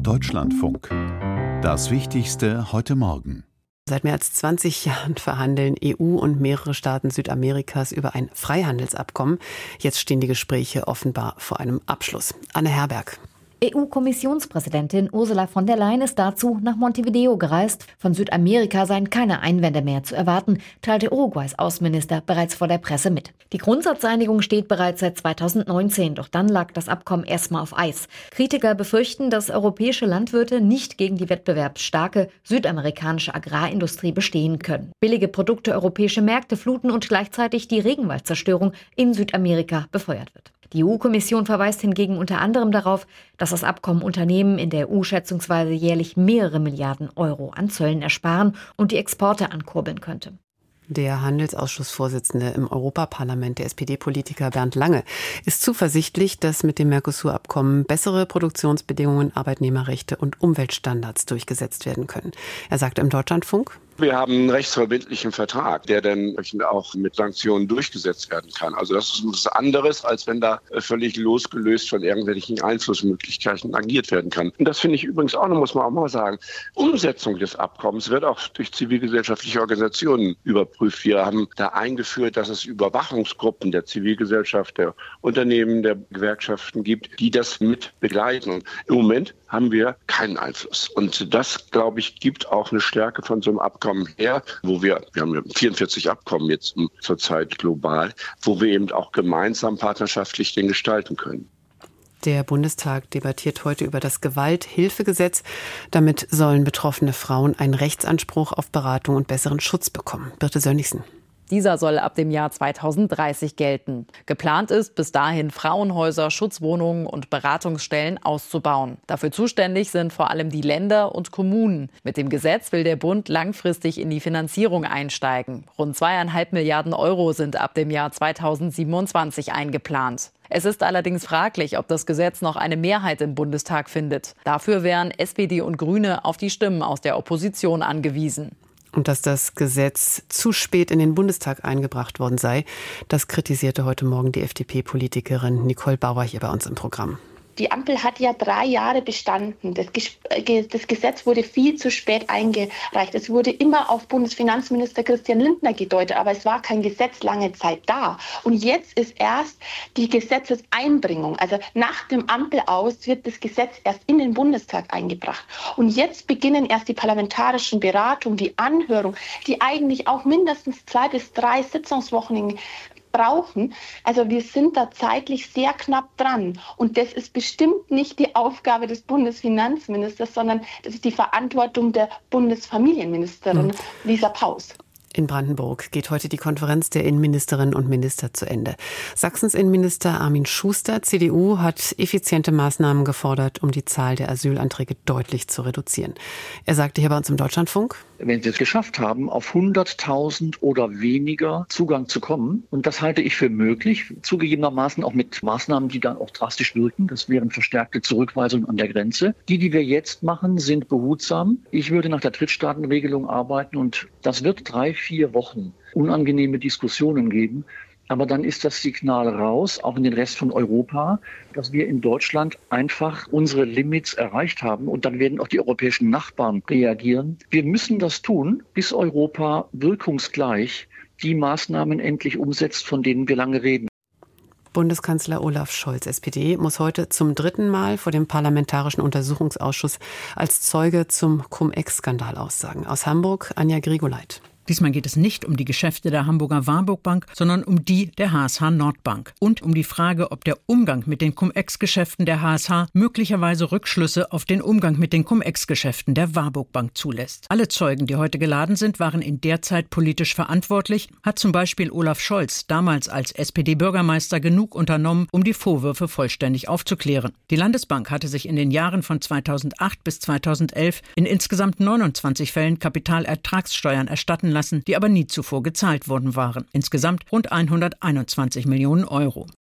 Deutschlandfunk. Das Wichtigste heute Morgen. Seit mehr als 20 Jahren verhandeln EU und mehrere Staaten Südamerikas über ein Freihandelsabkommen. Jetzt stehen die Gespräche offenbar vor einem Abschluss. Anne Herberg. EU-Kommissionspräsidentin Ursula von der Leyen ist dazu nach Montevideo gereist. Von Südamerika seien keine Einwände mehr zu erwarten, teilte Uruguays Außenminister bereits vor der Presse mit. Die Grundsatzeinigung steht bereits seit 2019, doch dann lag das Abkommen erstmal auf Eis. Kritiker befürchten, dass europäische Landwirte nicht gegen die wettbewerbsstarke südamerikanische Agrarindustrie bestehen können. Billige Produkte europäische Märkte fluten und gleichzeitig die Regenwaldzerstörung in Südamerika befeuert wird. Die EU-Kommission verweist hingegen unter anderem darauf, dass das Abkommen Unternehmen in der EU schätzungsweise jährlich mehrere Milliarden Euro an Zöllen ersparen und die Exporte ankurbeln könnte. Der Handelsausschussvorsitzende im Europaparlament, der SPD-Politiker Bernd Lange, ist zuversichtlich, dass mit dem Mercosur-Abkommen bessere Produktionsbedingungen, Arbeitnehmerrechte und Umweltstandards durchgesetzt werden können. Er sagte im Deutschlandfunk: Wir haben einen rechtsverbindlichen Vertrag, der dann auch mit Sanktionen durchgesetzt werden kann. Also das ist was anderes, als wenn da völlig losgelöst von irgendwelchen Einflussmöglichkeiten agiert werden kann. Und das finde ich übrigens auch, muss man auch mal sagen, Umsetzung des Abkommens wird auch durch zivilgesellschaftliche Organisationen überprüft. Wir haben da eingeführt, dass es Überwachungsgruppen der Zivilgesellschaft, der Unternehmen, der Gewerkschaften gibt, die das mit begleiten. Und im Moment haben wir keinen Einfluss. Und das, glaube ich, gibt auch eine Stärke von so einem Abkommen her, wo wir haben ja 44 Abkommen jetzt zurzeit global, wo wir eben auch gemeinsam partnerschaftlich den gestalten können. Der Bundestag debattiert heute über das Gewalthilfegesetz. Damit sollen betroffene Frauen einen Rechtsanspruch auf Beratung und besseren Schutz bekommen. Birte Sönnigsen. Dieser soll ab dem Jahr 2030 gelten. Geplant ist, bis dahin Frauenhäuser, Schutzwohnungen und Beratungsstellen auszubauen. Dafür zuständig sind vor allem die Länder und Kommunen. Mit dem Gesetz will der Bund langfristig in die Finanzierung einsteigen. Rund 2,5 Milliarden Euro sind ab dem Jahr 2027 eingeplant. Es ist allerdings fraglich, ob das Gesetz noch eine Mehrheit im Bundestag findet. Dafür wären SPD und Grüne auf die Stimmen aus der Opposition angewiesen. Und dass das Gesetz zu spät in den Bundestag eingebracht worden sei, das kritisierte heute Morgen die FDP-Politikerin Nicole Bauer hier bei uns im Programm. Die Ampel hat ja 3 Jahre bestanden. Das Gesetz wurde viel zu spät eingereicht. Es wurde immer auf Bundesfinanzminister Christian Lindner gedeutet, aber es war kein Gesetz lange Zeit da. Und jetzt ist erst die Gesetzeseinbringung. Also nach dem Ampelaus wird das Gesetz erst in den Bundestag eingebracht. Und jetzt beginnen erst die parlamentarischen Beratungen, die Anhörung, die eigentlich auch mindestens 2 bis 3 Sitzungswochen brauchen. Also wir sind da zeitlich sehr knapp dran. Und das ist bestimmt nicht die Aufgabe des Bundesfinanzministers, sondern das ist die Verantwortung der Bundesfamilienministerin Lisa Paus. In Brandenburg geht heute die Konferenz der Innenministerinnen und Minister zu Ende. Sachsens Innenminister Armin Schuster, CDU, hat effiziente Maßnahmen gefordert, um die Zahl der Asylanträge deutlich zu reduzieren. Er sagte hier bei uns im Deutschlandfunk: Wenn wir es geschafft haben, auf 100.000 oder weniger Zugang zu kommen, und das halte ich für möglich, zugegebenermaßen auch mit Maßnahmen, die dann auch drastisch wirken, das wären verstärkte Zurückweisungen an der Grenze. Die wir jetzt machen, sind behutsam. Ich würde nach der Drittstaatenregelung arbeiten und das wird 3-4 Wochen unangenehme Diskussionen geben. Aber dann ist das Signal raus, auch in den Rest von Europa, dass wir in Deutschland einfach unsere Limits erreicht haben. Und dann werden auch die europäischen Nachbarn reagieren. Wir müssen das tun, bis Europa wirkungsgleich die Maßnahmen endlich umsetzt, von denen wir lange reden. Bundeskanzler Olaf Scholz, SPD, muss heute zum 3. Mal vor dem Parlamentarischen Untersuchungsausschuss als Zeuge zum Cum-Ex-Skandal aussagen. Aus Hamburg, Anja Grigoleit. Diesmal geht es nicht um die Geschäfte der Hamburger Warburg Bank, sondern um die der HSH Nordbank und um die Frage, ob der Umgang mit den Cum-Ex-Geschäften der HSH möglicherweise Rückschlüsse auf den Umgang mit den Cum-Ex-Geschäften der Warburg Bank zulässt. Alle Zeugen, die heute geladen sind, waren in der Zeit politisch verantwortlich, hat zum Beispiel Olaf Scholz damals als SPD-Bürgermeister genug unternommen, um die Vorwürfe vollständig aufzuklären. Die Landesbank hatte sich in den Jahren von 2008 bis 2011 in insgesamt 29 Fällen Kapitalertragssteuern erstatten lassen, die aber nie zuvor gezahlt worden waren. Insgesamt rund 121 Millionen Euro.